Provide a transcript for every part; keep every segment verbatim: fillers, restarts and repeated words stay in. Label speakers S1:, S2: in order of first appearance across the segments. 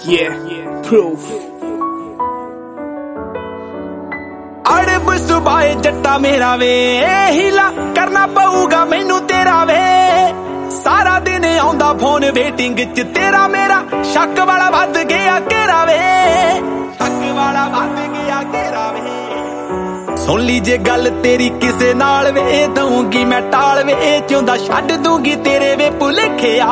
S1: Yeah, proof. अड़ब सुबाए जट्टा मेरा वे हिला करना पऊगा मैनू तेरा वे सारा दिन आउंदा फोन वेटिंग च तेरा मेरा शक वाला वध गया घेरा वे शक वाला वध गया घेरा वे सुन लीजे गल तेरी किसे नाल वे दूंगी मैं टाल वे चाहुंदा छड्ड दूंगी तेरे वे भुलेखिया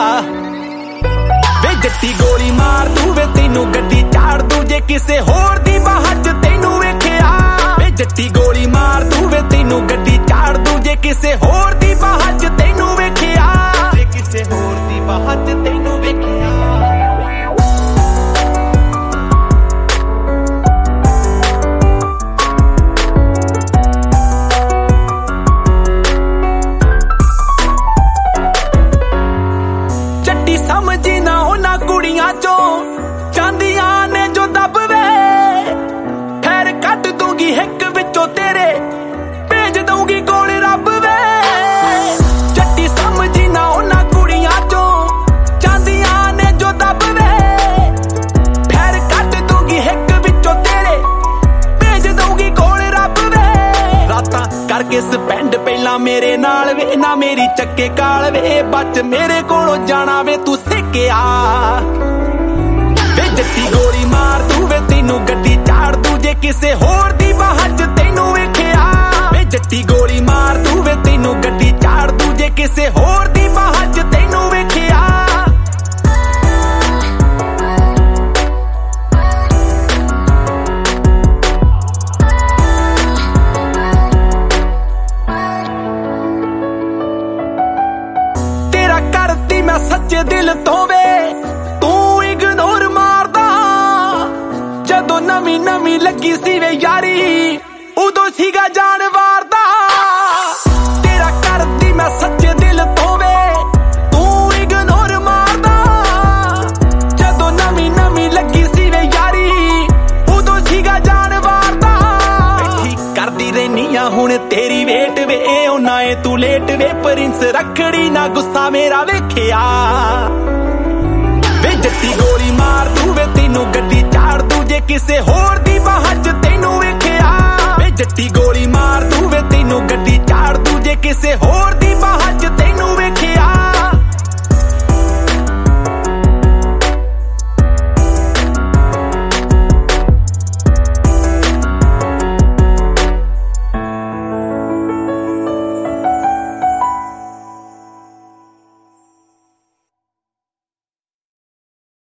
S1: वे जट्टी गोली मार दूं वे तैनू गड्डी चाड़ दूं जे किसे होर दी बाह च तैनू वेखिया वे जट्टी गोली मार दूं वे तैनू गड्डी चाड़ दूं जे किसे होर दी बाह च तैनू वेखिया जे किसे होर दी बाह च तैनू वेखिया जट्टी समझी ना उन्हां कुड़ियां चों चांदियां ने जो दब वे खैर कट दूंगी हिक विचों तेरे भेज दूंगी कोल रब वे जट्टी समझी ना उन्हां कुड़ियां चों चांदियां ने जो दब वे खैर कट दूंगी हिक विचों तेरे भेज दूंगी कोल रब वे रातां करके स्पेंड पहला मेरे नाल वे ना मेरी चक्के काल वे बच मेरे कोलों जाना वे तू सिक्किया वे जट्टी गोली मार दूं वे तैनू गड्डी चाड़ दूं जे किसे होर दी बाह च तैनू वेखिया वे जट्टी गोली मार दूं वे तैनू गड्डी चाड़ दूं जे किसे होर दी बाह च तैनू वेखिया तेरा करती मैं सच्चे दिल तो वे तू इग्नोर मारदा जदों नवी नवी लगी सी वे यारी उदों सीगा जान वारदा तेरा करती मैं सच्चे दिल तो वे तू इग्नोर मारदा जदों नवी नवी लगी सी वे यारी उदों सीगा जान वारदा बैठी करदी रहनी हुण तेरी वेट वे ओना ए तू लेट वे प्रिंस रखड़ी ना गुस्सा मेरा वेखिया वे जट्टी गोली मार दूं वे तैनू गड्डी चाड़ दूं जे किसे होर दी बाह च तैनू वेखिया वे जट्टी गोली मार दूं वे तैनू गड्डी चाड़ दूं जे किसे होर